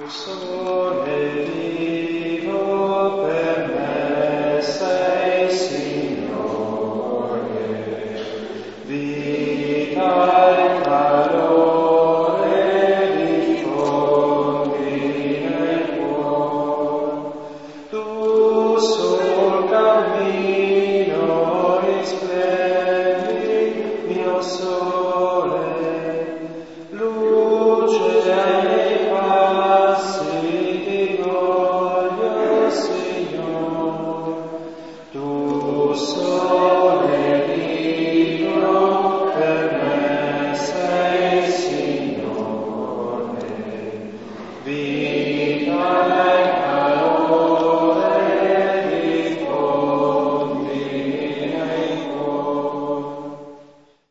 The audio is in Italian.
Sole vivo per me sei, Signore, vita e calore diffondi nel cuore. Tu sul cammino risplendi, mio sole, luce